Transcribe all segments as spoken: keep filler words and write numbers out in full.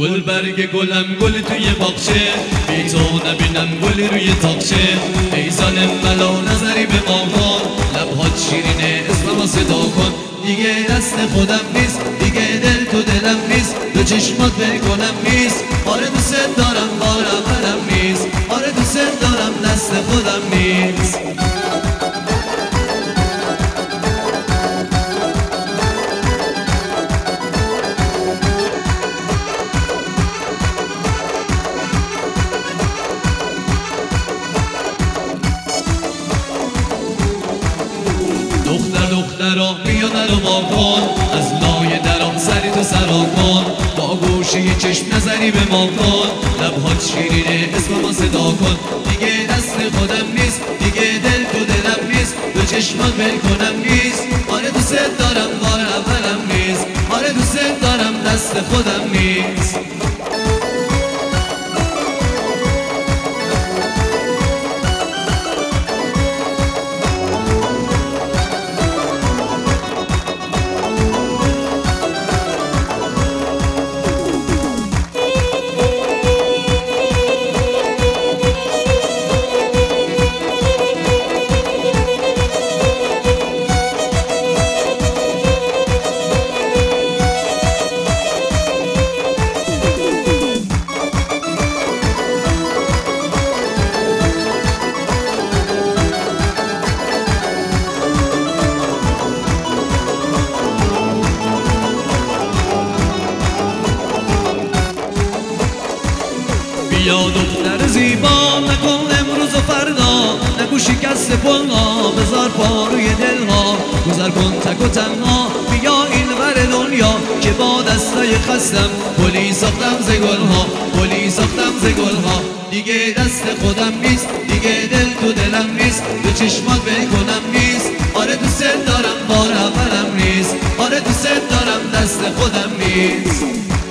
گل برگ گلم گل توی باغچه، بی تو نبینم گلی روی تاقچه. ای ظالم بلا نظری به ما کن، لبهات شیرینه اسممو صدا کن. دیگه دست خودم نیست، دیگه دل تو دلم نیست، دو چشمات ول کنم نیست. آره دوست دارم بارم برم نیست، آره دوست دارم دست خودم نیست. دختر دخترا بیا درو وا کن، از لای درام سری تو سرا کن. با گوشه چشم نظری به ما کن، لبهات شیرینه اسممو صدا کن. دیگه دست خودم نیست، دیگه دل تو دلم نیست، دو چشمات ول کنم نیست. آره دوست دارم بار اولم نیست، آره دوست دارم دست خودم نیست. بیا دختر زیبا، نکن امروز و فردا، نگو شکست پلها، بذار پا روی دلها. گذر کن تک و تنها، بیا این ور دنیا، که با دستای خستم گلی ساختم ز گلها، گلی ساختم ز گلها. دیگه دست خودم نیست، دیگه دل تو دلم نیست، دو چشمات ول کنم نیست. آره دوست دارم بار اولم نیست، آره دوست دارم دست خودم نیست.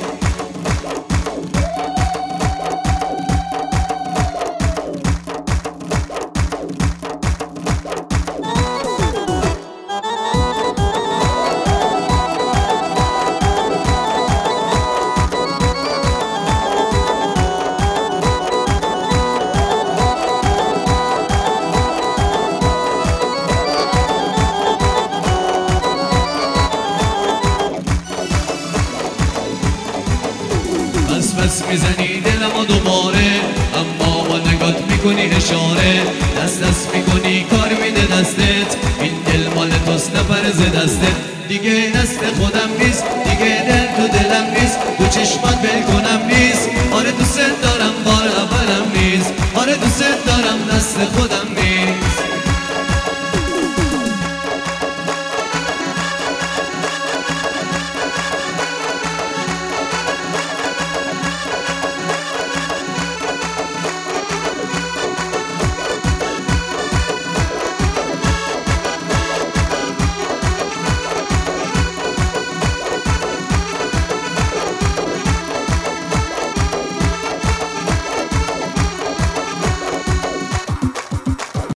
بس بس میزنی دلمو دوباره، اما با نگات میکنی اشاره. دست دست میکنی کار میده دستت، این دل مال توست نپره ز دستت. دیگه دست خودم نیست، دیگه دل تو دلم نیست، دو چشمات ول کنم نیست. آره دوست دارم بار اولم نیست، آره دوست دارم دست خودم